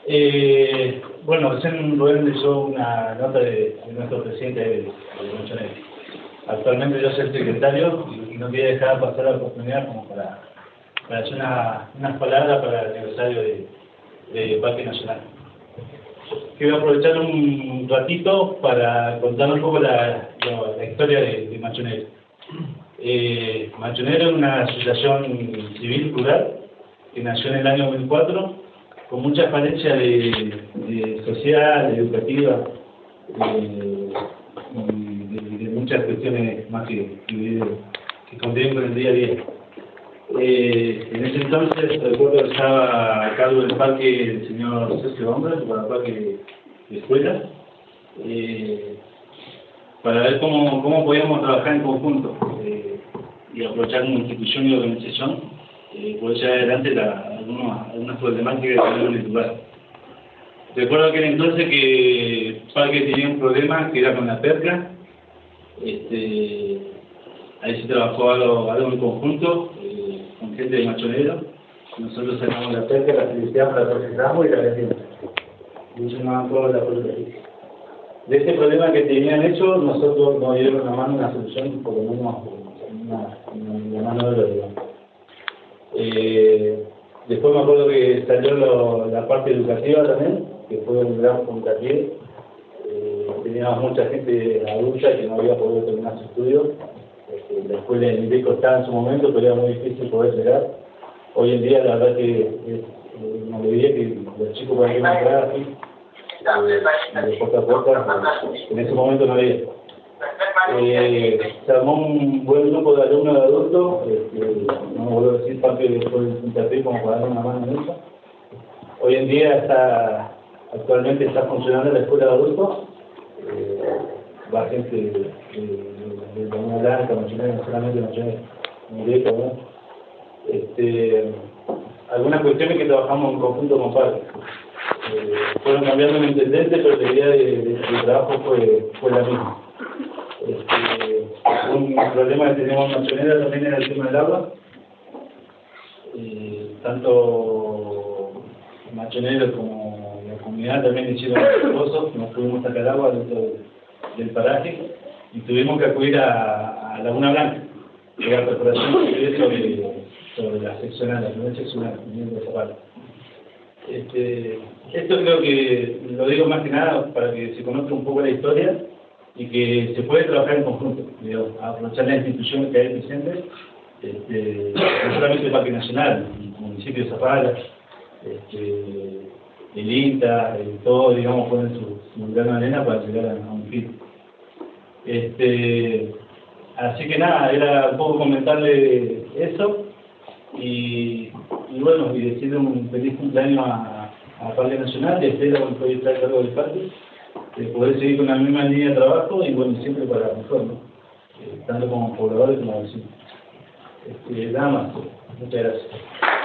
Bueno, recién Rubén leyó una nota de nuestro presidente de Manchonero. Actualmente yo soy el secretario y no quería dejar pasar la oportunidad como para hacer unas palabras para el aniversario de Parque Nacional. Quiero aprovechar un ratito para contar un poco la historia de Manchonero. Manchonero es una asociación civil rural que nació en el año 2004 con muchas falencias de social, educativa y de muchas cuestiones más que conviven con el día a día. En ese entonces recuerdo que estaba a cargo del parque el señor Sergio Bombras, para el parque de escuelas, para ver cómo podíamos trabajar en conjunto y aprovechar una institución y organización poder llevar adelante algunas problemáticas que tenían en el lugar. Recuerdo aquel entonces que el parque tenía un problema que era con la perca. Ahí se trabajó algo en conjunto con gente de Manchonero. Nosotros sacamos la perca, la felicidad, la procesamos y la vendimos. Y eso nos daba la política. De este problema que tenían ellos, nosotros nos dieron una mano, una solución, por lo menos una mano de los. Después me acuerdo que salió la parte educativa también, que fue un gran puntapié. Teníamos mucha gente adulta que no había podido terminar su estudio. La escuela de nivel costaba en su momento, pero era muy difícil poder llegar. Hoy en día la verdad que es una alegría que los chicos puedan entrar aquí, de puerta a puerta, en ese momento no había. Se armó un buen grupo de alumnos y de adultos, no me vuelvo a decir parte del puntapié como para dar una mano en eso. Hoy en día actualmente está funcionando la escuela de adultos, va gente de Laguna Blanca, Manchonero, no solamente Manchonero, directo, ¿no? Algunas cuestiones que trabajamos en conjunto con padres. Fueron cambiando el intendente, pero la idea de trabajo fue la misma. Un problema que tenemos en Manchonero también era el tema del agua. Tanto Manchonero como la comunidad también hicieron pozos, nos pudimos sacar agua dentro del paraje y tuvimos que acudir a Laguna Blanca, que era la preparación sobre la seccional, la primera seccional, de Zapata. Esto creo que lo digo más que nada para que se conozca un poco la historia y que se puede trabajar en conjunto, aprovechar las instituciones que hay presentes, no solamente el Parque Nacional, el municipio de Zapala, el INTA, todo, digamos, ponen su grano de arena para llegar a un fin. Así que nada, era un poco comentarle eso y bueno, y decirle un feliz cumpleaños a Parque Nacional y espero que hoy estar a cargo del parque, poder seguir con la misma línea de trabajo y bueno, siempre para mejor, ¿no? Tanto como pobladores como vecinos. Nada más, muchas gracias.